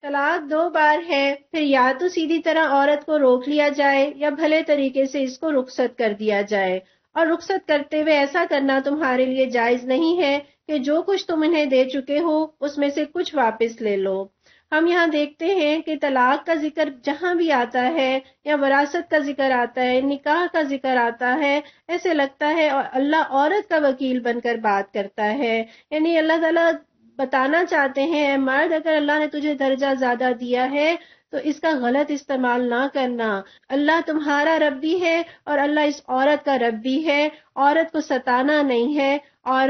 طلاق دو بار ہے، پھر یا تو سیدھی طرح عورت کو روک لیا جائے یا بھلے طریقے سے اس کو رخصت کر دیا جائے، اور رخصت کرتے ہوئے ایسا کرنا تمہارے لیے جائز نہیں ہے کہ جو کچھ تم انہیں دے چکے ہو اس میں سے کچھ واپس لے لو۔ ہم یہاں دیکھتے ہیں کہ طلاق کا ذکر جہاں بھی آتا ہے یا وراثت کا ذکر آتا ہے، نکاح کا ذکر آتا ہے، ایسے لگتا ہے اور اللہ عورت کا وکیل بن کر بات کرتا ہے، یعنی اللہ تعالیٰ بتانا چاہتے ہیں اے مرد، اگر اللہ نے تجھے درجہ زیادہ دیا ہے تو اس کا غلط استعمال نہ کرنا۔ اللہ تمہارا رب بھی ہے اور اللہ اس عورت کا رب بھی ہے، عورت کو ستانا نہیں ہے۔ اور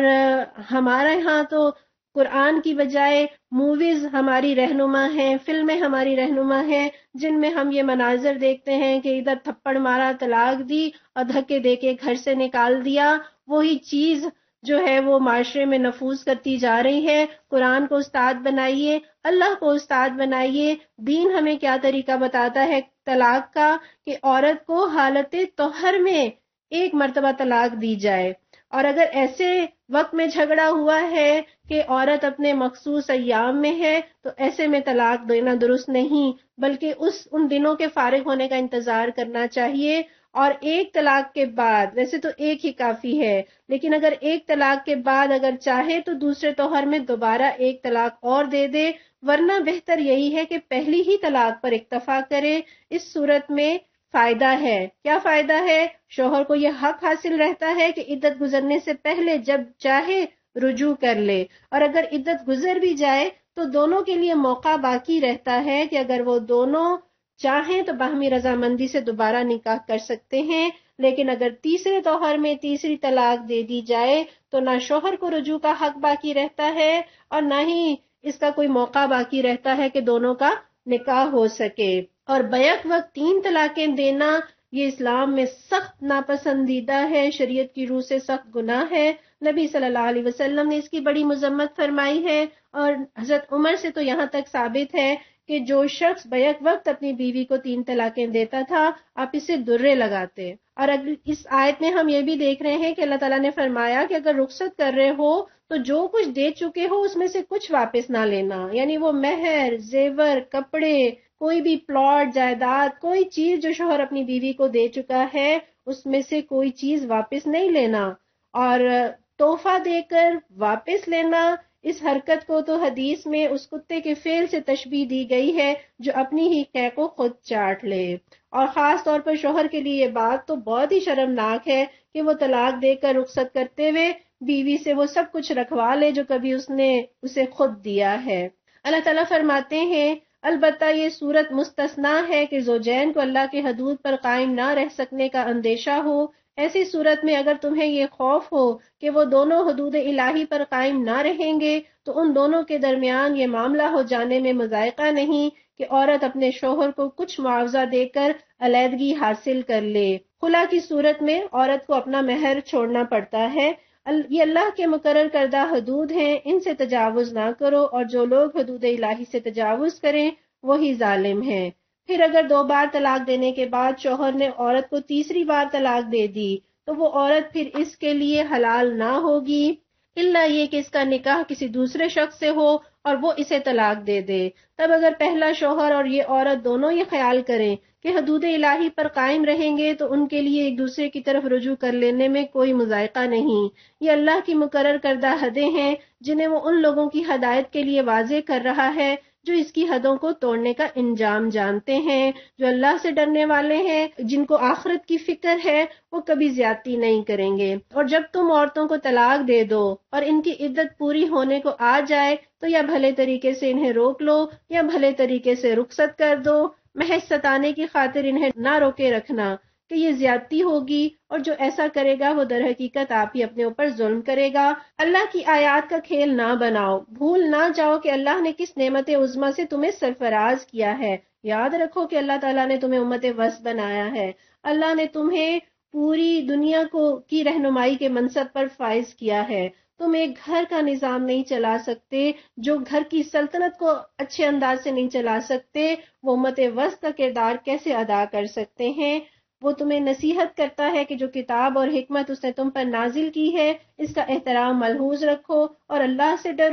ہمارے ہاں تو قرآن کی بجائے موویز ہماری رہنما ہیں، فلمیں ہماری رہنما ہیں، جن میں ہم یہ مناظر دیکھتے ہیں کہ ادھر تھپڑ مارا، طلاق دی اور دھکے دے کے گھر سے نکال دیا، وہی چیز جو ہے وہ معاشرے میں نفوذ کرتی جا رہی ہے۔ قرآن کو استاد بنائیے، اللہ کو استاد بنائیے۔ دین ہمیں کیا طریقہ بتاتا ہے طلاق کا، کہ عورت کو حالت طہر میں ایک مرتبہ طلاق دی جائے، اور اگر ایسے وقت میں جھگڑا ہوا ہے کہ عورت اپنے مخصوص ایام میں ہے تو ایسے میں طلاق دینا درست نہیں، بلکہ ان دنوں کے فارغ ہونے کا انتظار کرنا چاہیے۔ اور ایک طلاق کے بعد، ویسے تو ایک ہی کافی ہے، لیکن اگر ایک طلاق کے بعد اگر چاہے تو دوسرے طہر میں دوبارہ ایک طلاق اور دے دے، ورنہ بہتر یہی ہے کہ پہلی ہی طلاق پر اکتفا کرے۔ اس صورت میں فائدہ ہے، کیا فائدہ ہے؟ شوہر کو یہ حق حاصل رہتا ہے کہ عدت گزرنے سے پہلے جب چاہے رجوع کر لے، اور اگر عدت گزر بھی جائے تو دونوں کے لیے موقع باقی رہتا ہے کہ اگر وہ دونوں چاہیں تو باہمی رضامندی سے دوبارہ نکاح کر سکتے ہیں۔ لیکن اگر تیسرے طہر میں تیسری طلاق دے دی جائے تو نہ شوہر کو رجوع کا حق باقی رہتا ہے اور نہ ہی اس کا کوئی موقع باقی رہتا ہے کہ دونوں کا نکاح ہو سکے۔ اور بیک وقت 3 طلاقیں دینا یہ اسلام میں سخت ناپسندیدہ ہے، شریعت کی روح سے سخت گناہ ہے۔ نبی صلی اللہ علیہ وسلم نے اس کی بڑی مذمت فرمائی ہے، اور حضرت عمر سے تو یہاں تک ثابت ہے کہ جو شخص بیک وقت اپنی بیوی کو 3 طلاقیں دیتا تھا آپ اسے درے لگاتے۔ اور اس آیت میں ہم یہ بھی دیکھ رہے ہیں کہ اللہ تعالیٰ نے فرمایا کہ اگر رخصت کر رہے ہو تو جو کچھ دے چکے ہو اس میں سے کچھ واپس نہ لینا، یعنی وہ مہر، زیور، کپڑے، کوئی بھی پلاٹ، جائیداد، کوئی چیز جو شوہر اپنی بیوی کو دے چکا ہے اس میں سے کوئی چیز واپس نہیں لینا۔ اور تحفہ دے کر واپس لینا، اس حرکت کو تو حدیث میں اس کتے کے فعل سے تشبیہ دی گئی ہے جو اپنی ہی قے کو خود چاٹ لے۔ اور خاص طور پر شوہر کے لیے یہ بات تو بہت ہی شرمناک ہے کہ وہ طلاق دے کر رخصت کرتے ہوئے بیوی سے وہ سب کچھ رکھوا لے جو کبھی اس نے اسے خود دیا ہے۔ اللہ تعالیٰ فرماتے ہیں البتہ یہ صورت مستثنا ہے کہ زوجین کو اللہ کے حدود پر قائم نہ رہ سکنے کا اندیشہ ہو۔ ایسی صورت میں اگر تمہیں یہ خوف ہو کہ وہ دونوں حدود الہی پر قائم نہ رہیں گے تو ان دونوں کے درمیان یہ معاملہ ہو جانے میں مضائقہ نہیں کہ عورت اپنے شوہر کو کچھ معاوضہ دے کر علیحدگی حاصل کر لے۔ خلا کی صورت میں عورت کو اپنا مہر چھوڑنا پڑتا ہے۔ یہ اللہ کے مقرر کردہ حدود ہیں، ان سے تجاوز نہ کرو، اور جو لوگ حدود الہی سے تجاوز کریں وہی ظالم ہیں۔ پھر اگر 2 بار طلاق دینے کے بعد شوہر نے عورت کو تیسری بار طلاق دے دی تو وہ عورت پھر اس کے لیے حلال نہ ہوگی الا یہ کہ اس کا نکاح کسی دوسرے شخص سے ہو اور وہ اسے طلاق دے دے۔ تب اگر پہلا شوہر اور یہ عورت دونوں یہ خیال کریں کہ حدود الہی پر قائم رہیں گے تو ان کے لیے ایک دوسرے کی طرف رجوع کر لینے میں کوئی مضائقہ نہیں۔ یہ اللہ کی مقرر کردہ حدیں ہیں جنہیں وہ ان لوگوں کی ہدایت کے لیے واضح کر رہا ہے جو اس کی حدوں کو توڑنے کا انجام جانتے ہیں، جو اللہ سے ڈرنے والے ہیں، جن کو آخرت کی فکر ہے، وہ کبھی زیادتی نہیں کریں گے۔ اور جب تم عورتوں کو طلاق دے دو اور ان کی عدت پوری ہونے کو آ جائے تو یا بھلے طریقے سے انہیں روک لو یا بھلے طریقے سے رخصت کر دو، محض ستانے کی خاطر انہیں نہ روکے رکھنا کہ یہ زیادتی ہوگی، اور جو ایسا کرے گا وہ در حقیقت آپ ہی اپنے اوپر ظلم کرے گا۔ اللہ کی آیات کا کھیل نہ بناؤ، بھول نہ جاؤ کہ اللہ نے کس نعمت عظمیٰ سے تمہیں سرفراز کیا ہے۔ یاد رکھو کہ اللہ تعالیٰ نے تمہیں امت وسط بنایا ہے، اللہ نے تمہیں پوری دنیا کی رہنمائی کے منصب پر فائز کیا ہے۔ تم ایک گھر کا نظام نہیں چلا سکتے، جو گھر کی سلطنت کو اچھے انداز سے نہیں چلا سکتے وہ امت وسط کا کردار کیسے ادا کر سکتے ہیں؟ وہ تمہیں نصیحت کرتا ہے کہ جو کتاب اور حکمت اس نے تم پر نازل کی ہے اس کا احترام ملحوظ رکھو اور اللہ سے ڈرو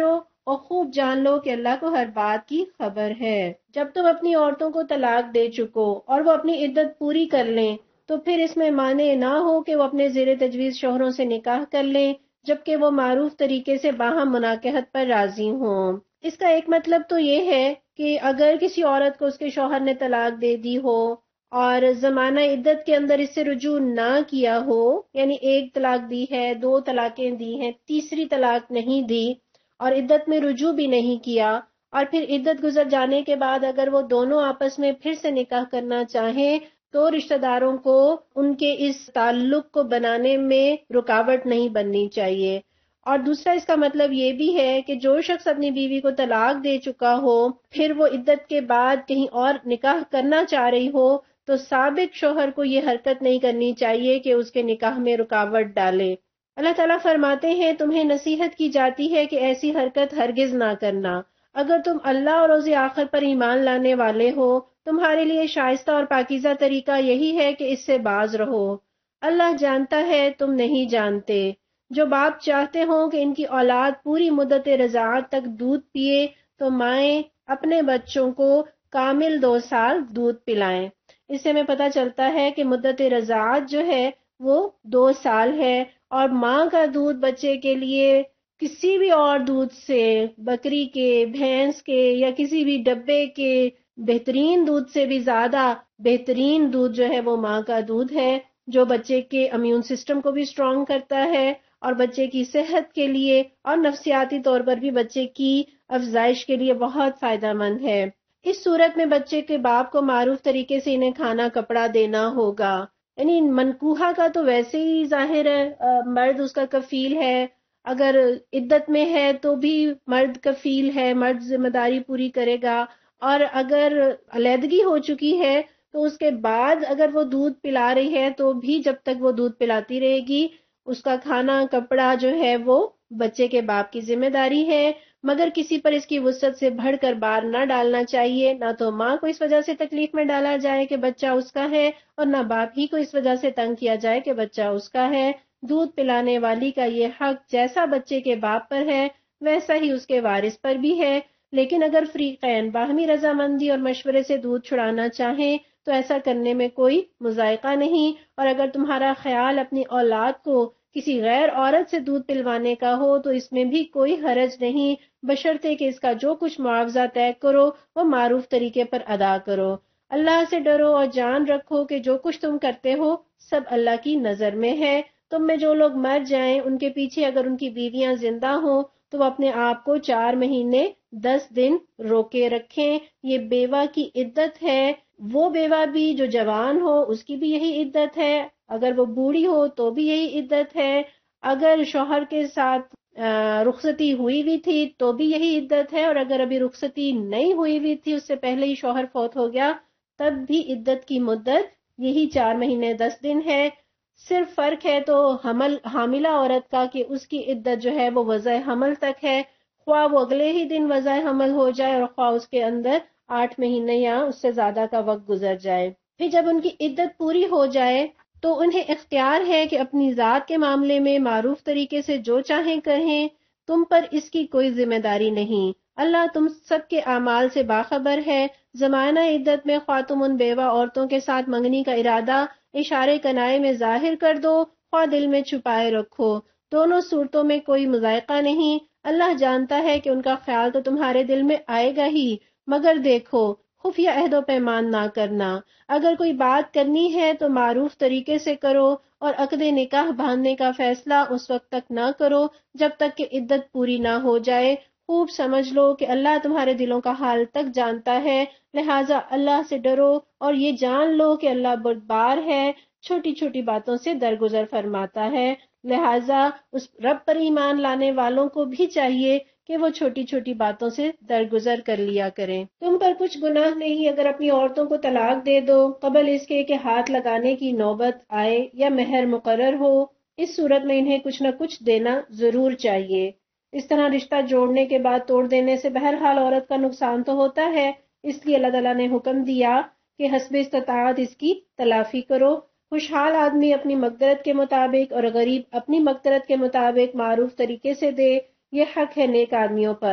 اور خوب جان لو کہ اللہ کو ہر بات کی خبر ہے۔ جب تم اپنی عورتوں کو طلاق دے چکو اور وہ اپنی عدت پوری کر لیں تو پھر اس میں مانع نہ ہو کہ وہ اپنے زیر تجویز شوہروں سے نکاح کر لیں، جبکہ وہ معروف طریقے سے باہم مناکحت پر راضی ہوں۔ اس کا ایک مطلب تو یہ ہے کہ اگر کسی عورت کو اس کے شوہر نے طلاق دے دی ہو اور زمانہ عدت کے اندر اس سے رجوع نہ کیا ہو، یعنی ایک طلاق دی ہے، 2 طلاقیں دی ہیں، تیسری طلاق نہیں دی اور عدت میں رجوع بھی نہیں کیا، اور پھر عدت گزر جانے کے بعد اگر وہ دونوں آپس میں پھر سے نکاح کرنا چاہیں تو رشتہ داروں کو ان کے اس تعلق کو بنانے میں رکاوٹ نہیں بننی چاہیے۔ اور دوسرا اس کا مطلب یہ بھی ہے کہ جو شخص اپنی بیوی کو طلاق دے چکا ہو پھر وہ عدت کے بعد کہیں اور نکاح کرنا چاہ رہی ہو تو سابق شوہر کو یہ حرکت نہیں کرنی چاہیے کہ اس کے نکاح میں رکاوٹ ڈالے۔ اللہ تعالیٰ فرماتے ہیں تمہیں نصیحت کی جاتی ہے کہ ایسی حرکت ہرگز نہ کرنا۔ اگر تم اللہ اور روز آخر پر ایمان لانے والے ہو تمہارے لیے شائستہ اور پاکیزہ طریقہ یہی ہے کہ اس سے باز رہو۔ اللہ جانتا ہے تم نہیں جانتے۔ جو باپ چاہتے ہوں کہ ان کی اولاد پوری مدت رضاعت تک دودھ پیے تو مائیں اپنے بچوں کو کامل 2 سال دودھ پلائیں۔ اس سے ہمیں پتہ چلتا ہے کہ مدت رضاعت جو ہے وہ 2 سال ہے، اور ماں کا دودھ بچے کے لیے کسی بھی اور دودھ سے، بکری کے، بھینس کے یا کسی بھی ڈبے کے بہترین دودھ سے بھی زیادہ بہترین دودھ جو ہے وہ ماں کا دودھ ہے، جو بچے کے امیون سسٹم کو بھی اسٹرانگ کرتا ہے اور بچے کی صحت کے لیے اور نفسیاتی طور پر بھی بچے کی افزائش کے لیے بہت فائدہ مند ہے۔ اس صورت میں بچے کے باپ کو معروف طریقے سے انہیں کھانا کپڑا دینا ہوگا۔ یعنی منکوحہ کا تو ویسے ہی ظاہر ہے مرد اس کا کفیل ہے، اگر عدت میں ہے تو بھی مرد کفیل ہے، مرد ذمہ داری پوری کرے گا، اور اگر علیحدگی ہو چکی ہے تو اس کے بعد اگر وہ دودھ پلا رہی ہے تو بھی جب تک وہ دودھ پلاتی رہے گی اس کا کھانا کپڑا جو ہے وہ بچے کے باپ کی ذمہ داری ہے، مگر کسی پر اس کی وسعت سے بڑھ کر بار نہ ڈالنا چاہیے، نہ تو ماں کو اس وجہ سے تکلیف میں ڈالا جائے کہ بچہ اس کا ہے، اور نہ باپ ہی کو اس وجہ سے تنگ کیا جائے کہ بچہ اس کا ہے۔ دودھ پلانے والی کا یہ حق جیسا بچے کے باپ پر ہے ویسا ہی اس کے وارث پر بھی ہے، لیکن اگر فریقین باہمی رضامندی اور مشورے سے دودھ چھڑانا چاہیں تو ایسا کرنے میں کوئی مضائقہ نہیں، اور اگر تمہارا خیال اپنی اولاد کو کسی غیر عورت سے دودھ پلوانے کا ہو تو اس میں بھی کوئی حرج نہیں، بشرطے کہ اس کا جو کچھ معاوضہ طے کرو وہ معروف طریقے پر ادا کرو۔ اللہ سے ڈرو اور جان رکھو کہ جو کچھ تم کرتے ہو سب اللہ کی نظر میں ہے۔ تم میں جو لوگ مر جائیں ان کے پیچھے اگر ان کی بیویاں زندہ ہوں تو وہ اپنے آپ کو 4 مہینے 10 دن روکے رکھیں، یہ بیوہ کی عدت ہے۔ وہ بیوہ بھی جو جوان ہو اس کی بھی یہی عدت ہے، اگر وہ بوڑھی ہو تو بھی یہی عدت ہے، اگر شوہر کے ساتھ رخصتی ہوئی بھی تھی تو بھی یہی عدت ہے، اور اگر ابھی رخصتی نہیں ہوئی بھی تھی اس سے پہلے ہی شوہر فوت ہو گیا تب بھی عدت کی مدت یہی 4 مہینے 10 دن ہے۔ صرف فرق ہے تو حاملہ عورت کا کہ اس کی عدت جو ہے وہ وضع حمل تک ہے، خواہ وہ اگلے ہی دن وضع حمل ہو جائے اور خواہ اس کے اندر 8 مہینے یا اس سے زیادہ کا وقت گزر جائے۔ پھر جب ان کی عدت پوری ہو جائے تو انہیں اختیار ہے کہ اپنی ذات کے معاملے میں معروف طریقے سے جو چاہیں کہیں، تم پر اس کی کوئی ذمہ داری نہیں۔ اللہ تم سب کے اعمال سے باخبر ہے۔ زمانہ عدت میں خواہ تم ان بیوہ عورتوں کے ساتھ منگنی کا ارادہ اشارے کنائے میں ظاہر کر دو، خواہ دل میں چھپائے رکھو، دونوں صورتوں میں کوئی مضائقہ نہیں۔ اللہ جانتا ہے کہ ان کا خیال تو تمہارے دل میں آئے گا ہی، مگر دیکھو خفیہ عہد و پیمان نہ کرنا۔ اگر کوئی بات کرنی ہے تو معروف طریقے سے کرو، اور عقد نکاح باندھنے کا فیصلہ اس وقت تک نہ کرو جب تک کہ عدت پوری نہ ہو جائے۔ خوب سمجھ لو کہ اللہ تمہارے دلوں کا حال تک جانتا ہے، لہٰذا اللہ سے ڈرو اور یہ جان لو کہ اللہ بردبار ہے، چھوٹی چھوٹی باتوں سے درگزر فرماتا ہے، لہٰذا اس رب پر ایمان لانے والوں کو بھی چاہیے کہ وہ چھوٹی چھوٹی باتوں سے درگزر کر لیا کریں۔ تم پر کچھ گناہ نہیں اگر اپنی عورتوں کو طلاق دے دو قبل اس کے کہ ہاتھ لگانے کی نوبت آئے یا مہر مقرر ہو، اس صورت میں انہیں کچھ نہ کچھ دینا ضرور چاہیے۔ اس طرح رشتہ جوڑنے کے بعد توڑ دینے سے بہرحال عورت کا نقصان تو ہوتا ہے، اس لیے اللہ تعالیٰ نے حکم دیا کہ حسب استطاعت اس کی تلافی کرو۔ خوشحال آدمی اپنی مقدرت کے مطابق اور غریب اپنی مقدرت کے مطابق معروف طریقے سے دے، یہ حق ہے نیک آدمیوں پر۔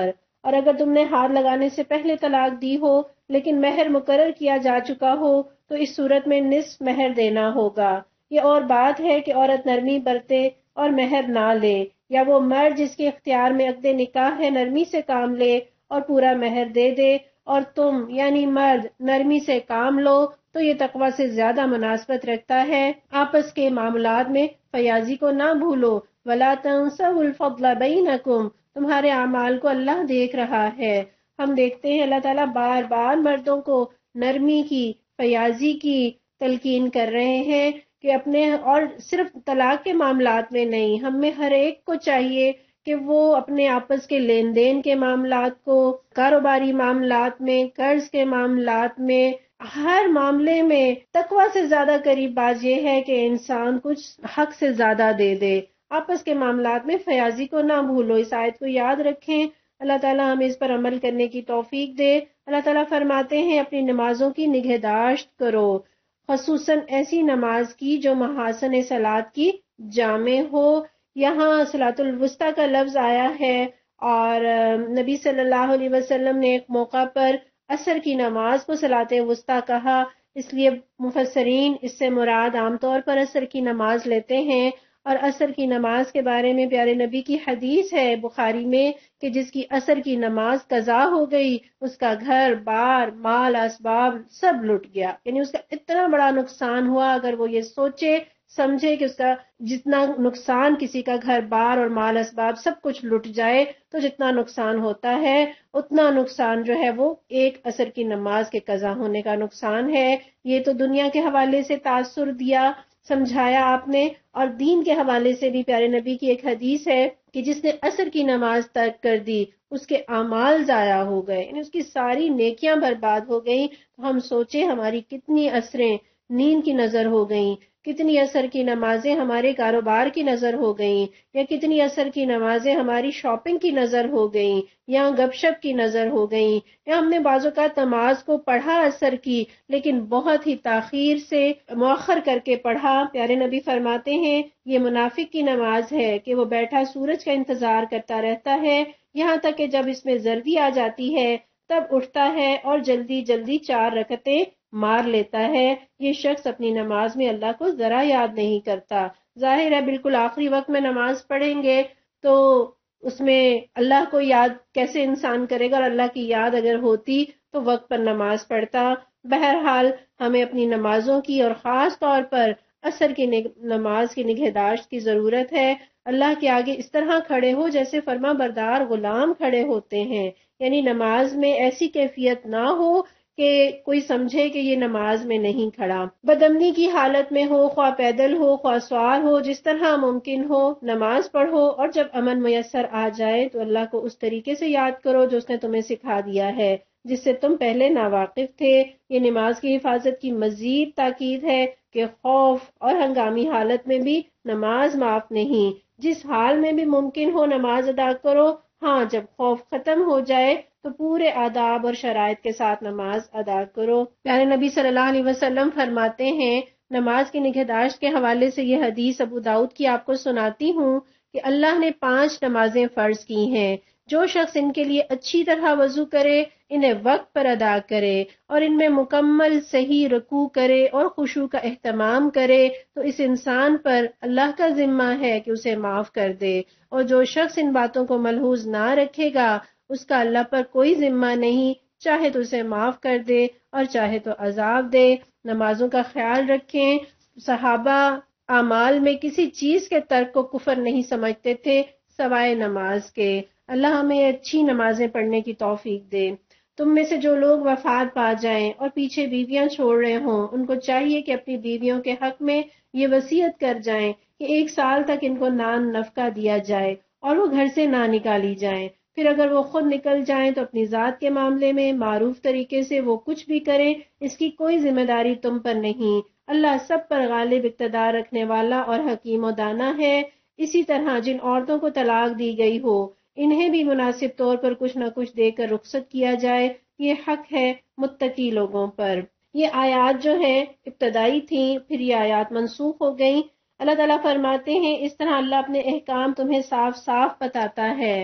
اور اگر تم نے ہاتھ لگانے سے پہلے طلاق دی ہو لیکن مہر مقرر کیا جا چکا ہو تو اس صورت میں نصف مہر دینا ہوگا۔ یہ اور بات ہے کہ عورت نرمی برتے اور مہر نہ لے، یا وہ مرد جس کے اختیار میں عقد نکاح ہے نرمی سے کام لے اور پورا مہر دے دے، اور تم یعنی مرد نرمی سے کام لو تو یہ تقوی سے زیادہ مناسبت رکھتا ہے۔ آپس کے معاملات میں فیاضی کو نہ بھولو، وَلَا تَنْسَوْا الْفَضْلَ بَيْنَكُمْ، تمہارے اعمال کو اللہ دیکھ رہا ہے۔ ہم دیکھتے ہیں اللہ تعالیٰ بار بار مردوں کو نرمی کی، فیاضی کی تلقین کر رہے ہیں کہ اپنے، اور صرف طلاق کے معاملات میں نہیں، ہم میں ہر ایک کو چاہیے کہ وہ اپنے آپس کے لین دین کے معاملات کو، کاروباری معاملات میں، قرض کے معاملات میں، ہر معاملے میں تقوی سے زیادہ قریب بات یہ ہے کہ انسان کچھ حق سے زیادہ دے دے۔ آپس کے معاملات میں فیاضی کو نہ بھولو، اس آیت کو یاد رکھیں۔ اللہ تعالیٰ ہمیں اس پر عمل کرنے کی توفیق دے۔ اللہ تعالیٰ فرماتے ہیں اپنی نمازوں کی نگہداشت کرو، خصوصاً ایسی نماز کی جو محاسن صلاۃ کی جامع ہو۔ یہاں صلاۃ الوسطیٰ کا لفظ آیا ہے، اور نبی صلی اللہ علیہ وسلم نے ایک موقع پر عصر کی نماز کو صلاۃ وسطیٰ کہا، اس لیے مفسرین اس سے مراد عام طور پر عصر کی نماز لیتے ہیں۔ اور عصر کی نماز کے بارے میں پیارے نبی کی حدیث ہے بخاری میں کہ جس کی عصر کی نماز قضا ہو گئی اس کا گھر بار مال اسباب سب لٹ گیا، یعنی اس کا اتنا بڑا نقصان ہوا۔ اگر وہ یہ سوچے سمجھے کہ اس کا جتنا نقصان، کسی کا گھر بار اور مال اسباب سب کچھ لٹ جائے تو جتنا نقصان ہوتا ہے اتنا نقصان جو ہے وہ ایک عصر کی نماز کے قضا ہونے کا نقصان ہے۔ یہ تو دنیا کے حوالے سے تاثر دیا، سمجھایا آپ نے، اور دین کے حوالے سے بھی پیارے نبی کی ایک حدیث ہے کہ جس نے عصر کی نماز ترک کر دی اس کے اعمال ضائع ہو گئے، یعنی اس کی ساری نیکیاں برباد ہو گئیں۔ تو ہم سوچیں ہماری کتنی عصریں نیند کی نظر ہو گئیں، کتنی عصر کی نمازیں ہمارے کاروبار کی نظر ہو گئیں، یا کتنی عصر کی نمازیں ہماری شاپنگ کی نظر ہو گئیں، یا گپ شپ کی نظر ہو گئیں، یا ہم نے بعض اوقات نماز کو پڑھا عصر کی لیکن بہت ہی تاخیر سے مؤخر کر کے پڑھا۔ پیارے نبی فرماتے ہیں یہ منافق کی نماز ہے کہ وہ بیٹھا سورج کا انتظار کرتا رہتا ہے یہاں تک کہ جب اس میں زردی آ جاتی ہے تب اٹھتا ہے اور جلدی جلدی 4 رکعتیں مار لیتا ہے۔ یہ شخص اپنی نماز میں اللہ کو ذرا یاد نہیں کرتا۔ ظاہر ہے بالکل آخری وقت میں نماز پڑھیں گے تو اس میں اللہ کو یاد کیسے انسان کرے گا، اور اللہ کی یاد اگر ہوتی تو وقت پر نماز پڑھتا۔ بہرحال ہمیں اپنی نمازوں کی اور خاص طور پر عصر کی نماز کی نگہداشت کی ضرورت ہے۔ اللہ کے آگے اس طرح کھڑے ہو جیسے فرما بردار غلام کھڑے ہوتے ہیں، یعنی نماز میں ایسی کیفیت نہ ہو کہ کوئی سمجھے کہ یہ نماز میں نہیں کھڑا۔ بدامنی کی حالت میں ہو، خواہ پیدل ہو خواہ سوار ہو، جس طرح ممکن ہو نماز پڑھو، اور جب امن میسر آ جائے تو اللہ کو اس طریقے سے یاد کرو جو اس نے تمہیں سکھا دیا ہے جس سے تم پہلے ناواقف تھے۔ یہ نماز کی حفاظت کی مزید تاکید ہے کہ خوف اور ہنگامی حالت میں بھی نماز معاف نہیں، جس حال میں بھی ممکن ہو نماز ادا کرو، ہاں جب خوف ختم ہو جائے تو پورے آداب اور شرائط کے ساتھ نماز ادا کرو۔ پیارے نبی صلی اللہ علیہ وسلم فرماتے ہیں، نماز کی نگہداشت کے حوالے سے یہ حدیث ابو داؤد کی آپ کو سناتی ہوں کہ اللہ نے 5 نمازیں فرض کی ہیں، جو شخص ان کے لیے اچھی طرح وضو کرے، انہیں وقت پر ادا کرے اور ان میں مکمل صحیح رکوع کرے اور خشوع کا اہتمام کرے تو اس انسان پر اللہ کا ذمہ ہے کہ اسے معاف کر دے، اور جو شخص ان باتوں کو ملحوظ نہ رکھے گا اس کا اللہ پر کوئی ذمہ نہیں، چاہے تو اسے معاف کر دے اور چاہے تو عذاب دے۔ نمازوں کا خیال رکھیں۔ صحابہ اعمال میں کسی چیز کے ترک کو کفر نہیں سمجھتے تھے سوائے نماز کے۔ اللہ ہمیں اچھی نمازیں پڑھنے کی توفیق دے۔ تم میں سے جو لوگ وفات پا جائیں اور پیچھے بیویاں چھوڑ رہے ہوں ان کو چاہیے کہ اپنی بیویوں کے حق میں یہ وصیت کر جائیں کہ 1 سال تک ان کو نان نفقہ دیا جائے اور وہ گھر سے نہ نکالی جائیں، پھر اگر وہ خود نکل جائیں تو اپنی ذات کے معاملے میں معروف طریقے سے وہ کچھ بھی کریں، اس کی کوئی ذمہ داری تم پر نہیں۔ اللہ سب پر غالب اقتدار رکھنے والا اور حکیم و دانا ہے۔ اسی طرح جن عورتوں کو طلاق دی گئی ہو انہیں بھی مناسب طور پر کچھ نہ کچھ دے کر رخصت کیا جائے، یہ حق ہے متقی لوگوں پر۔ یہ آیات جو ہیں ابتدائی تھیں، پھر یہ آیات منسوخ ہو گئیں۔ اللہ تعالیٰ فرماتے ہیں اس طرح اللہ اپنے احکام تمہیں صاف صاف بتاتا ہے،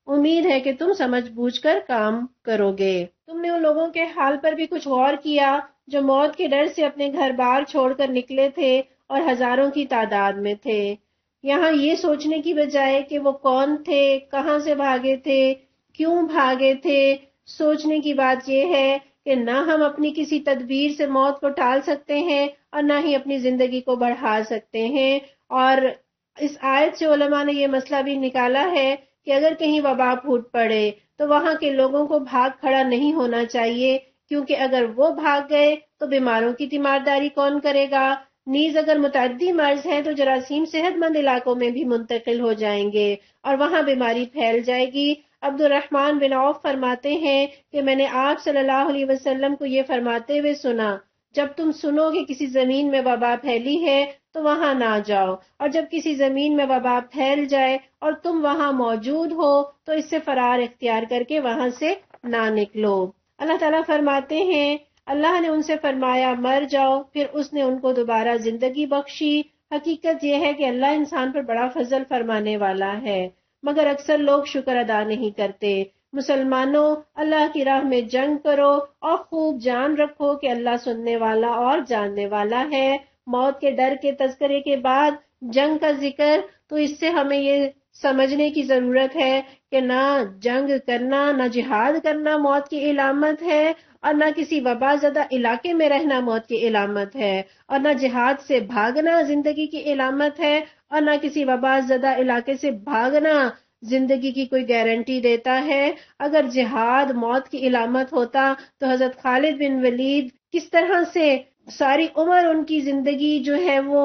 امید ہے کہ تم سمجھ بوجھ کر کام کرو گے۔ تم نے ان لوگوں کے حال پر بھی کچھ غور کیا جو موت کے ڈر سے اپنے گھر بار چھوڑ کر نکلے تھے اور ہزاروں کی تعداد میں تھے۔ یہاں یہ سوچنے کی بجائے کہ وہ کون تھے، کہاں سے بھاگے تھے، کیوں بھاگے تھے، سوچنے کی بات یہ ہے کہ نہ ہم اپنی کسی تدبیر سے موت کو ٹال سکتے ہیں اور نہ ہی اپنی زندگی کو بڑھا سکتے ہیں۔ اور اس آیت سے علماء نے یہ مسئلہ بھی نکالا ہے کہ اگر کہیں وبا پھوٹ پڑے تو وہاں کے لوگوں کو بھاگ کھڑا نہیں ہونا چاہیے، کیونکہ اگر وہ بھاگ گئے تو بیماروں کی تیمارداری کون کرے گا؟ نیز اگر متعدی مرض ہیں تو جراثیم صحت مند علاقوں میں بھی منتقل ہو جائیں گے اور وہاں بیماری پھیل جائے گی۔ عبد الرحمن بن عوف فرماتے ہیں کہ میں نے آپ صلی اللہ علیہ وسلم کو یہ فرماتے ہوئے سنا، جب تم سنو کہ کسی زمین میں وبا پھیلی ہے تو وہاں نہ جاؤ، اور جب کسی زمین میں وبا پھیل جائے اور تم وہاں موجود ہو تو اس سے فرار اختیار کر کے وہاں سے نہ نکلو۔ اللہ تعالیٰ فرماتے ہیں اللہ نے ان سے فرمایا مر جاؤ، پھر اس نے ان کو دوبارہ زندگی بخشی۔ حقیقت یہ ہے کہ اللہ انسان پر بڑا فضل فرمانے والا ہے، مگر اکثر لوگ شکر ادا نہیں کرتے۔ مسلمانوں، اللہ کی راہ میں جنگ کرو اور خوب جان رکھو کہ اللہ سننے والا اور جاننے والا ہے۔ موت کے ڈر کے تذکرے کے بعد جنگ کا ذکر، تو اس سے ہمیں یہ سمجھنے کی ضرورت ہے کہ نہ جنگ کرنا، نہ جہاد کرنا موت کی علامت ہے، اور نہ کسی وبا زدہ علاقے میں رہنا موت کی علامت ہے، اور نہ جہاد سے بھاگنا زندگی کی علامت ہے، اور نہ کسی وبا زدہ علاقے سے بھاگنا زندگی کی کوئی گارنٹی دیتا ہے۔ اگر جہاد موت کی علامت ہوتا تو حضرت خالد بن ولید کس طرح سے ساری عمر ان کی زندگی جو ہے وہ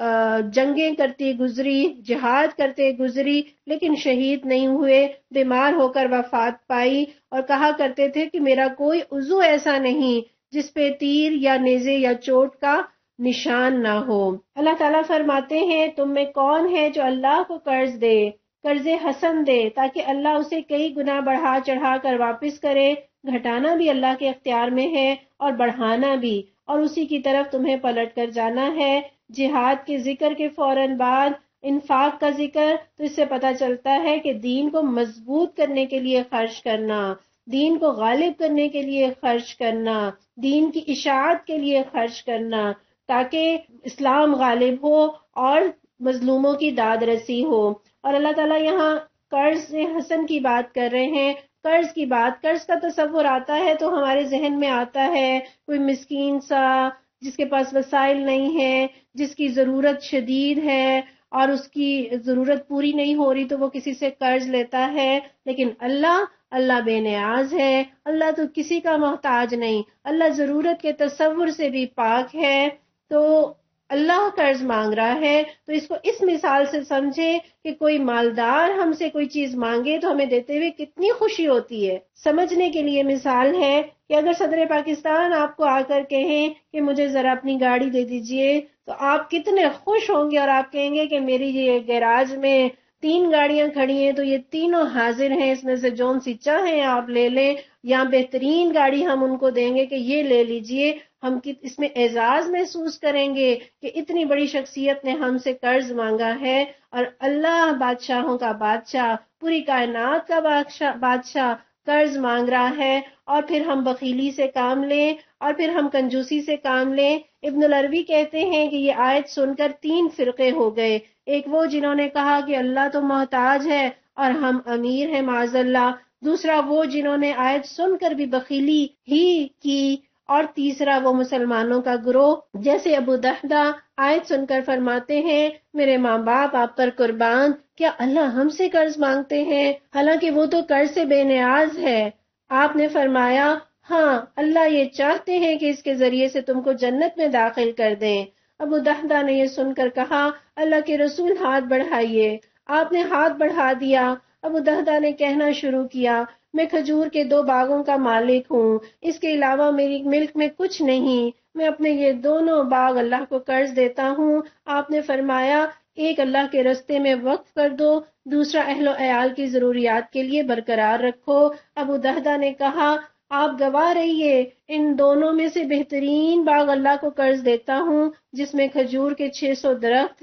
جنگیں کرتی گزری، جہاد کرتے گزری، لیکن شہید نہیں ہوئے، بیمار ہو کر وفات پائی، اور کہا کرتے تھے کہ میرا کوئی عضو ایسا نہیں جس پہ تیر یا نیزے یا چوٹ کا نشان نہ ہو۔ اللہ تعالیٰ فرماتے ہیں تم میں کون ہے جو اللہ کو قرض دے، قرض حسن دے، تاکہ اللہ اسے کئی گنا بڑھا چڑھا کر واپس کرے۔ گھٹانا بھی اللہ کے اختیار میں ہے اور بڑھانا بھی، اور اسی کی طرف تمہیں پلٹ کر جانا ہے۔ جہاد کے ذکر کے فوراً بعد انفاق کا ذکر، تو اس سے پتہ چلتا ہے کہ دین کو مضبوط کرنے کے لیے خرچ کرنا، دین کو غالب کرنے کے لیے خرچ کرنا، دین کی اشاعت کے لیے خرچ کرنا، تاکہ اسلام غالب ہو اور مظلوموں کی داد رسی ہو۔ اور اللہ تعالیٰ یہاں قرض حسن کی بات کر رہے ہیں۔ قرض کی بات، قرض کا تصور آتا ہے تو ہمارے ذہن میں آتا ہے کوئی مسکین سا جس کے پاس وسائل نہیں ہے، جس کی ضرورت شدید ہے اور اس کی ضرورت پوری نہیں ہو رہی تو وہ کسی سے قرض لیتا ہے، لیکن اللہ بے نیاز ہے، اللہ تو کسی کا محتاج نہیں، اللہ ضرورت کے تصور سے بھی پاک ہے۔ تو اللہ قرض مانگ رہا ہے تو اس کو اس مثال سے سمجھے کہ کوئی مالدار ہم سے کوئی چیز مانگے تو ہمیں دیتے ہوئے کتنی خوشی ہوتی ہے۔ سمجھنے کے لیے مثال ہے کہ اگر صدر پاکستان آپ کو آ کر کہیں کہ مجھے ذرا اپنی گاڑی دے دیجئے تو آپ کتنے خوش ہوں گے، اور آپ کہیں گے کہ میری یہ گیراج میں 3 گاڑیاں کھڑی ہیں تو یہ تینوں حاضر ہیں، اس میں سے جون سی چاہیں آپ لے لیں، یا بہترین گاڑی ہم ان کو دیں گے کہ یہ لے لیجئے۔ ہم اس میں اعزاز محسوس کریں گے کہ اتنی بڑی شخصیت نے ہم سے قرض مانگا ہے، اور اللہ بادشاہوں کا بادشاہ، پوری کائنات کا بادشاہ قرض مانگ رہا ہے، اور پھر ہم بخیلی سے کام لیں اور پھر ہم کنجوسی سے کام لیں۔ ابن العربی کہتے ہیں کہ یہ آیت سن کر 3 فرقے ہو گئے۔ ایک وہ جنہوں نے کہا کہ اللہ تو محتاج ہے اور ہم امیر ہیں معاذ اللہ، دوسرا وہ جنہوں نے آیت سن کر بھی بخیلی ہی کی، اور تیسرا وہ مسلمانوں کا گروہ جیسے ابو دحدہ آیت سن کر فرماتے ہیں میرے ماں باپ آپ پر قربان، کیا اللہ ہم سے قرض مانگتے ہیں حالانکہ وہ تو قرض سے بے نیاز ہے۔ آپ نے فرمایا ہاں اللہ یہ چاہتے ہیں کہ اس کے ذریعے سے تم کو جنت میں داخل کر دیں۔ ابو دحدہ نے یہ سن کر کہا اللہ کے رسول ہاتھ بڑھائیے۔ آپ نے ہاتھ بڑھا دیا۔ ابو دحدہ نے کہنا شروع کیا میں کھجور کے 2 باغوں کا مالک ہوں، اس کے علاوہ میری ملک میں کچھ نہیں، میں اپنے یہ دونوں باغ اللہ کو قرض دیتا ہوں۔ آپ نے فرمایا ایک اللہ کے رستے میں وقف کر دو، دوسرا اہل و عیال کی ضروریات کے لیے برقرار رکھو۔ ابو دحدہ نے کہا آپ گواہ رہیے، ان دونوں میں سے بہترین باغ اللہ کو قرض دیتا ہوں جس میں کھجور کے 600 درخت ہیں،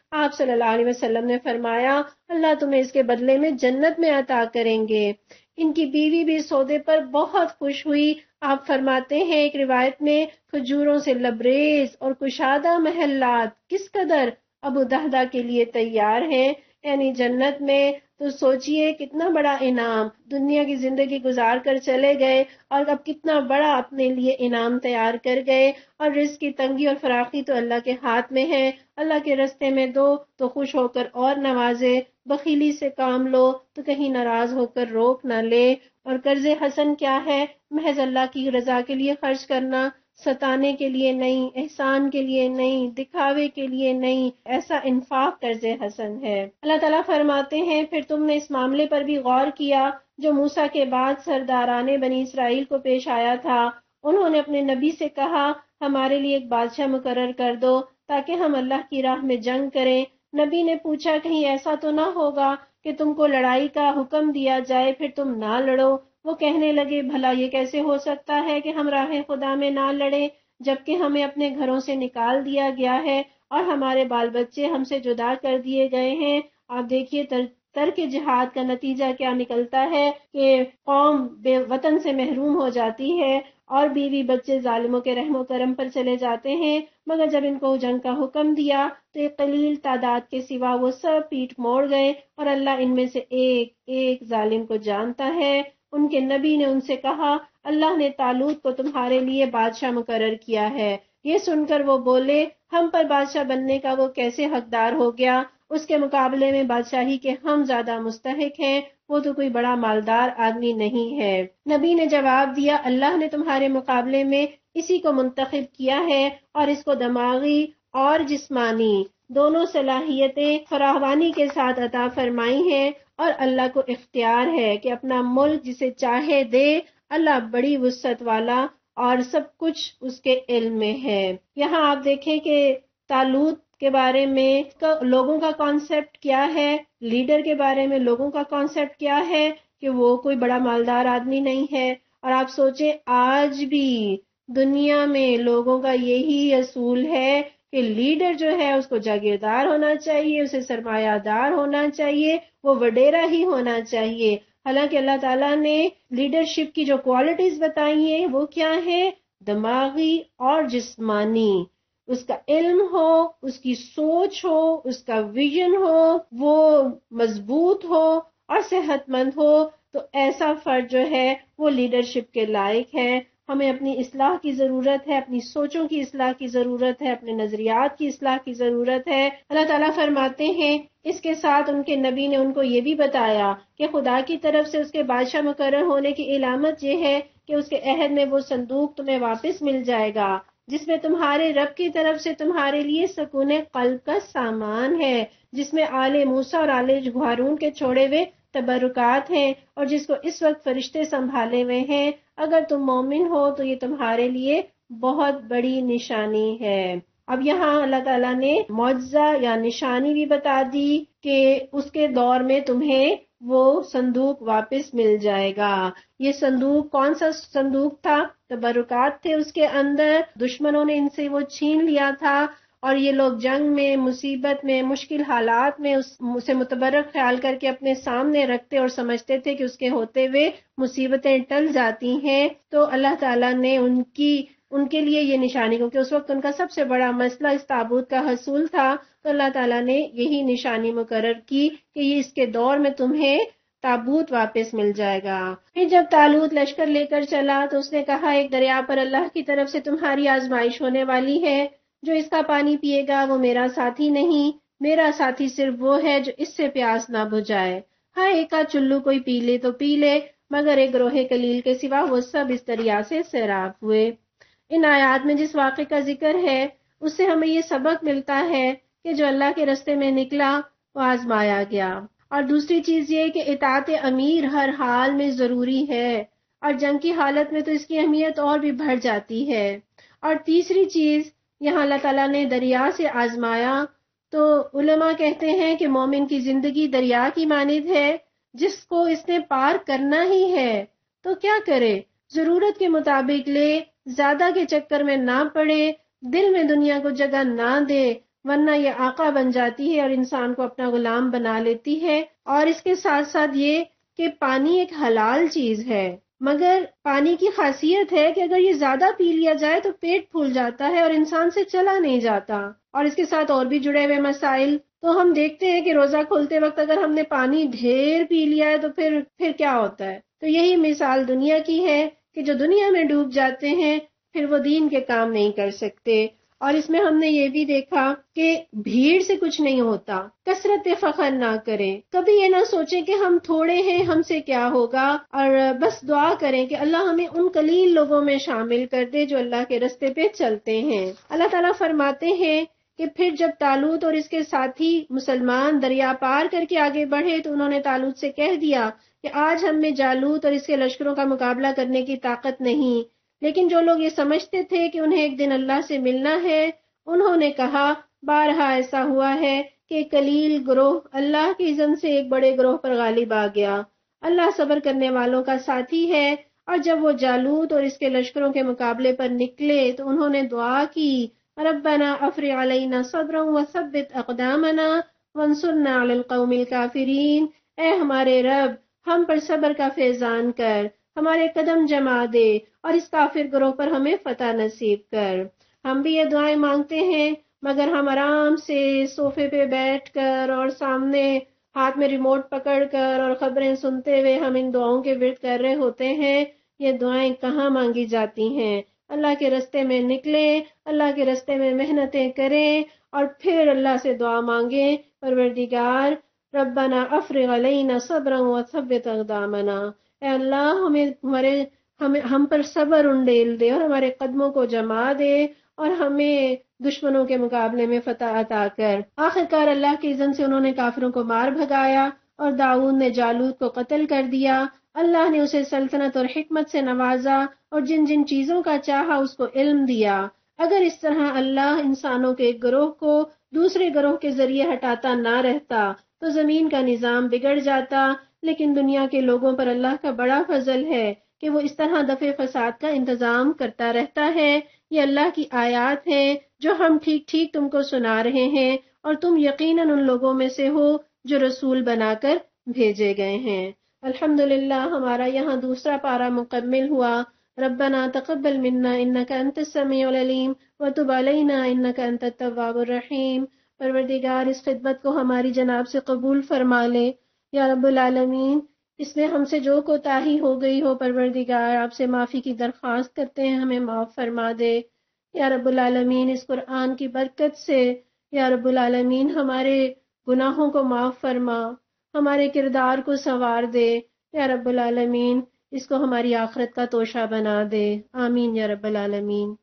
آپ صلی اللہ علیہ وسلم نے فرمایا اللہ تمہیں اس کے بدلے میں جنت میں عطا کریں گے۔ ان کی بیوی بھی سودے پر بہت خوش ہوئی۔ آپ فرماتے ہیں ایک روایت میں کھجوروں سے لبریز اور کشادہ محلات کس قدر ابو دہدہ کے لیے تیار ہیں، یعنی جنت میں۔ تو سوچئے کتنا بڑا انعام، دنیا کی زندگی گزار کر چلے گئے اور اب کتنا بڑا اپنے لیے انعام تیار کر گئے۔ اور رزق کی تنگی اور فراخی تو اللہ کے ہاتھ میں ہے، اللہ کے رستے میں دو تو خوش ہو کر اور نوازے، بخیلی سے کام لو تو کہیں ناراض ہو کر روک نہ لے۔ اور قرض حسن کیا ہے؟ محض اللہ کی رضا کے لیے خرچ کرنا، ستانے کے لیے نہیں، احسان کے لیے نہیں، دکھاوے کے لیے نہیں، ایسا انفاق قرض حسن ہے۔ اللہ تعالیٰ فرماتے ہیں پھر تم نے اس معاملے پر بھی غور کیا جو موسیٰ کے بعد سرداران بنی اسرائیل کو پیش آیا تھا۔ انہوں نے اپنے نبی سے کہا ہمارے لیے ایک بادشاہ مقرر کر دو تاکہ ہم اللہ کی راہ میں جنگ کریں۔ نبی نے پوچھا کہیں ایسا تو نہ ہوگا کہ تم کو لڑائی کا حکم دیا جائے پھر تم نہ لڑو؟ وہ کہنے لگے بھلا یہ کیسے ہو سکتا ہے کہ ہم راہ خدا میں نہ لڑیں جبکہ ہمیں اپنے گھروں سے نکال دیا گیا ہے اور ہمارے بال بچے ہم سے جدا کر دیے گئے ہیں۔ آپ دیکھیے ترک جہاد کا نتیجہ کیا نکلتا ہے کہ قوم بے وطن سے محروم ہو جاتی ہے اور بیوی بچے ظالموں کے رحم و کرم پر چلے جاتے ہیں، مگر جب ان کو جنگ کا حکم دیا تو ایک قلیل تعداد کے سوا وہ سب پیٹھ موڑ گئے، اور اللہ ان میں سے ایک ایک ظالم کو جانتا ہے۔ ان کے نبی نے ان سے کہا اللہ نے طالوت کو تمہارے لیے بادشاہ مقرر کیا ہے۔ یہ سن کر وہ بولے ہم پر بادشاہ بننے کا وہ کیسے حقدار ہو گیا؟ اس کے مقابلے میں بادشاہی کے ہم زیادہ مستحق ہیں، وہ تو کوئی بڑا مالدار آدمی نہیں ہے۔ نبی نے جواب دیا اللہ نے تمہارے مقابلے میں اسی کو منتخب کیا ہے اور اس کو دماغی اور جسمانی دونوں صلاحیتیں فراوانی کے ساتھ عطا فرمائی ہیں، اور اللہ کو اختیار ہے کہ اپنا ملک جسے چاہے دے۔ اللہ بڑی وسعت والا اور سب کچھ اس کے علم میں ہے۔ یہاں آپ دیکھیں کہ طالوت کے بارے میں لوگوں کا کانسیپٹ کیا ہے، لیڈر کے بارے میں لوگوں کا کانسیپٹ کیا ہے کہ وہ کوئی بڑا مالدار آدمی نہیں ہے۔ اور آپ سوچیں آج بھی دنیا میں لوگوں کا یہی اصول ہے کہ لیڈر جو ہے اس کو جاگیردار ہونا چاہیے، اسے سرمایہ دار ہونا چاہیے، وہ وڈیرا ہی ہونا چاہیے۔ حالانکہ اللہ تعالیٰ نے لیڈرشپ کی جو کوالٹیز بتائی ہیں وہ کیا ہے؟ دماغی اور جسمانی۔ اس کا علم ہو، اس کی سوچ ہو، اس کا ویژن ہو، وہ مضبوط ہو اور صحت مند ہو، تو ایسا فرد جو ہے وہ لیڈرشپ کے لائق ہے۔ ہمیں اپنی اصلاح کی ضرورت ہے، اپنی سوچوں کی اصلاح کی ضرورت ہے، اپنے نظریات کی اصلاح کی ضرورت ہے۔ اللہ تعالیٰ فرماتے ہیں اس کے ساتھ ان کے نبی نے ان کو یہ بھی بتایا کہ خدا کی طرف سے اس کے بادشاہ مقرر ہونے کی علامت یہ ہے کہ اس کے عہد میں وہ صندوق تمہیں واپس مل جائے گا جس میں تمہارے رب کی طرف سے تمہارے لیے سکون قلب کا سامان ہے، جس میں آل موسیٰ اور آل ہارون کے چھوڑے ہوئے تبرکات ہیں، اور جس کو اس وقت فرشتے سنبھالے ہوئے ہیں۔ اگر تم مومن ہو تو یہ تمہارے لیے بہت بڑی نشانی ہے۔ اب یہاں اللہ تعالیٰ نے معجزہ یا نشانی بھی بتا دی کہ اس کے دور میں تمہیں وہ صندوق واپس مل جائے گا۔ یہ صندوق کون سا صندوق تھا؟ تبرکات تھے اس کے اندر، دشمنوں نے ان سے وہ چھین لیا تھا، اور یہ لوگ جنگ میں، مصیبت میں، مشکل حالات میں اسے متبرک خیال کر کے اپنے سامنے رکھتے اور سمجھتے تھے کہ اس کے ہوتے ہوئے مصیبتیں ٹل جاتی ہیں۔ تو اللہ تعالیٰ نے ان کے لیے یہ نشانی، کیونکہ اس وقت ان کا سب سے بڑا مسئلہ اس تابوت کا حصول تھا، تو اللہ تعالیٰ نے یہی نشانی مقرر کی کہ یہ اس کے دور میں تمہیں تابوت واپس مل جائے گا۔ پھر جب طالوت لشکر لے کر چلا تو اس نے کہا ایک دریا پر اللہ کی طرف سے تمہاری آزمائش ہونے والی ہے، جو اس کا پانی پیے گا وہ میرا ساتھی نہیں، میرا ساتھی صرف وہ ہے جو اس سے پیاس نہ بجھائے۔ ہاں ایک چلو کوئی پی لے تو پی لے، مگر ایک گروہ قلیل کے سوا وہ سب اس دریا سے سیراب ہوئے۔ ان آیات میں جس واقعے کا ذکر ہے اس سے ہمیں یہ سبق ملتا ہے کہ جو اللہ کے رستے میں نکلا وہ آزمایا گیا، اور دوسری چیز یہ کہ اطاعت امیر ہر حال میں ضروری ہے، اور جنگ کی حالت میں تو اس کی اہمیت اور بھی بڑھ جاتی ہے۔ اور تیسری چیز یہاں اللہ تعالیٰ نے دریا سے آزمایا، تو علماء کہتے ہیں کہ مومن کی زندگی دریا کی مانند ہے جس کو اس نے پار کرنا ہی ہے، تو کیا کرے؟ ضرورت کے مطابق لے، زیادہ کے چکر میں نہ پڑے، دل میں دنیا کو جگہ نہ دے، ورنہ یہ آقا بن جاتی ہے اور انسان کو اپنا غلام بنا لیتی ہے۔ اور اس کے ساتھ ساتھ یہ کہ پانی ایک حلال چیز ہے، مگر پانی کی خاصیت ہے کہ اگر یہ زیادہ پی لیا جائے تو پیٹ پھول جاتا ہے اور انسان سے چلا نہیں جاتا۔ اور اس کے ساتھ اور بھی جڑے ہوئے مسائل، تو ہم دیکھتے ہیں کہ روزہ کھولتے وقت اگر ہم نے پانی ڈھیر پی لیا ہے تو پھر کیا ہوتا ہے؟ تو یہی مثال دنیا کی ہے کہ جو دنیا میں ڈوب جاتے ہیں پھر وہ دین کے کام نہیں کر سکتے۔ اور اس میں ہم نے یہ بھی دیکھا کہ بھیڑ سے کچھ نہیں ہوتا، کثرت پہ فخر نہ کریں، کبھی یہ نہ سوچیں کہ ہم تھوڑے ہیں، ہم سے کیا ہوگا، اور بس دعا کریں کہ اللہ ہمیں ان قلیل لوگوں میں شامل کر دے جو اللہ کے رستے پہ چلتے ہیں۔ اللہ تعالیٰ فرماتے ہیں کہ پھر جب طالوت اور اس کے ساتھی مسلمان دریا پار کر کے آگے بڑھے تو انہوں نے طالوت سے کہہ دیا کہ آج ہم میں جالوت اور اس کے لشکروں کا مقابلہ کرنے کی طاقت نہیں۔ لیکن جو لوگ یہ سمجھتے تھے کہ انہیں ایک دن اللہ سے ملنا ہے، انہوں نے کہا بارہا ایسا ہوا ہے کہ قلیل گروہ اللہ کی اذن سے ایک بڑے گروہ پر غالب آ گیا۔ اللہ صبر کرنے والوں کا ساتھی ہے۔ اور جب وہ جالوت اور اس کے لشکروں کے مقابلے پر نکلے تو انہوں نے دعا کی ربنا افرغ علینا صبرا وثبت اقدامنا وانصرنا علی القوم الکافرین، اے ہمارے رب ہم پر صبر کا فیضان کر، ہمارے قدم جما دے اور اس کافر گروہ پر ہمیں فتح نصیب کر۔ ہم بھی یہ دعائیں مانگتے ہیں، مگر ہم آرام سے صوفے پہ بیٹھ کر اور سامنے ہاتھ میں ریموٹ پکڑ کر اور خبریں سنتے ہوئے ہم ان دعاؤں کے ورد کر رہے ہوتے ہیں۔ یہ دعائیں کہاں مانگی جاتی ہیں؟ اللہ کے رستے میں نکلیں، اللہ کے رستے میں محنتیں کریں اور پھر اللہ سے دعا مانگیں، پروردگار ربنا افرغ علینا صبرا وثبت اقدامنا، اے اللہ ہم پر صبر انڈیل دے اور ہمارے قدموں کو جما دے اور ہمیں دشمنوں کے مقابلے میں فتح عطا کر۔ آخرکار اللہ کی اذن سے انہوں نے کافروں کو مار بھگایا اور داؤد نے جالوت کو قتل کر دیا۔ اللہ نے اسے سلطنت اور حکمت سے نوازا اور جن جن چیزوں کا چاہا اس کو علم دیا۔ اگر اس طرح اللہ انسانوں کے ایک گروہ کو دوسرے گروہ کے ذریعے ہٹاتا نہ رہتا تو زمین کا نظام بگڑ جاتا، لیکن دنیا کے لوگوں پر اللہ کا بڑا فضل ہے کہ وہ اس طرح دفع فساد کا انتظام کرتا رہتا ہے۔ یہ اللہ کی آیات ہیں جو ہم ٹھیک ٹھیک تم کو سنا رہے ہیں، اور تم یقیناً ان لوگوں میں سے ہو جو رسول بنا کر بھیجے گئے ہیں۔ الحمدللہ ہمارا یہاں دوسرا پارہ مکمل ہوا۔ ربنا تقبل منا انک انت السمیع العلیم وتب علینا انک انت التواب الرحیم۔ پروردگار اس خدمت کو ہماری جناب سے قبول فرما لے یا رب العالمین۔ اس میں ہم سے جو کوتاہی ہو گئی ہو پروردگار آپ سے معافی کی درخواست کرتے ہیں، ہمیں معاف فرما دے یا رب العالمین۔ اس قرآن کی برکت سے یا رب العالمین ہمارے گناہوں کو معاف فرما، ہمارے کردار کو سنوار دے یا رب العالمین۔ اس کو ہماری آخرت کا توشہ بنا دے، آمین یا رب العالمین۔